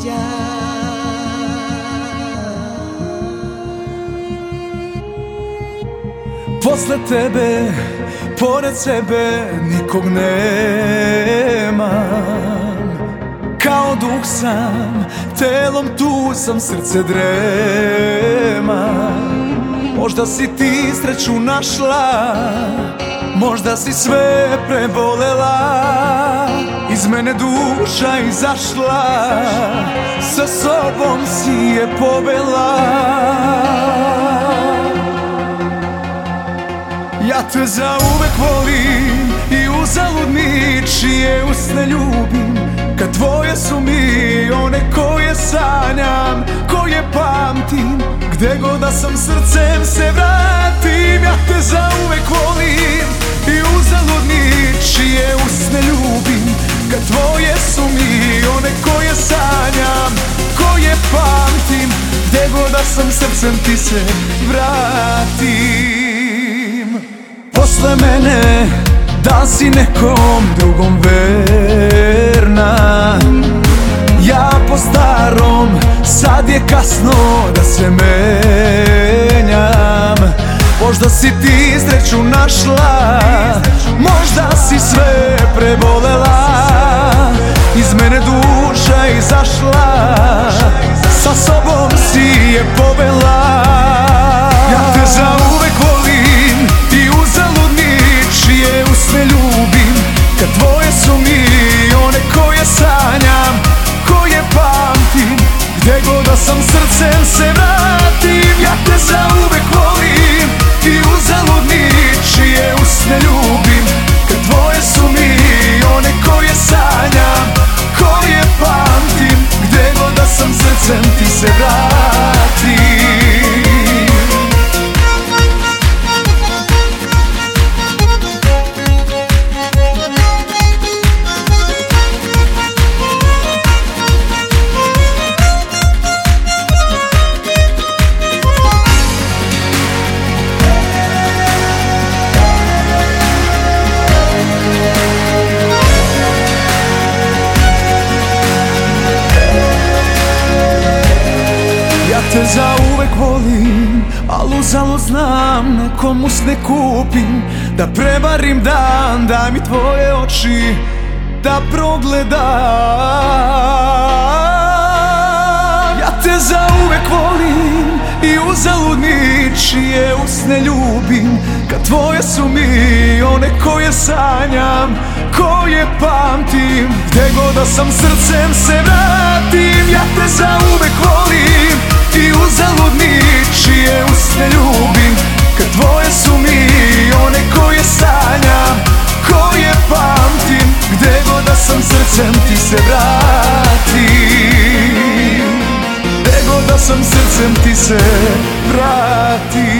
Posle tebe, pored sebe nikog nemam. Kao duh sam, telom tu sam, srce drema. Možda si ti sreću našla, možda si sve prebolela. Iz mene duša izašla, sa sobom si je povela. Ja te zauvek volim i uzalud ničije usne ljubim. Kad tvoje su mi one koje sanjam, koje pamtim. Gde god da sam srcem se vratim. Ja te zauvek volim i uzalud ničije usne ljubim. Kad tvoje su mi one koje sanjam, koje pamtim. Gde god da sam srcem ti se vratim. Posle mene da si nekom drugom verna. Ja po starom, sad je kasno da se menjam. Možda si ti sreću našla, možda si sve prebolela. Iz mene duša izašla, sa sobom si je povela. Ja te zauvek volim i uzalud ničije usne ljubim. Kad tvoje su mi one koje sanjam, koje pamtim. Gde god da sam srcem se vratim. Ja te zauvek volim i uzalud ničije usne ljubim. Kad tvoje su mi one koje sanjam, koje pamtim. Gde god da sam srcem ti se vratim. Te zauvek volim, al uzalud znam, nekom usne kupim. Da prevarim dan, daj mi tvoje oči da progledam. Ja te zauvek volim i uzalud ničije usne ljubim. Kad tvoje su mi one koje sanjam, koje pamtim. Gde god da sam srcem se vratim. Ja te zauvek volim i uzalud ničije usne ljubim. Kad tvoje su mi one koje sanjam, koje pamtim. Gde god da sam srcem ti se vratim. Gde god da sam srcem ti se vratim.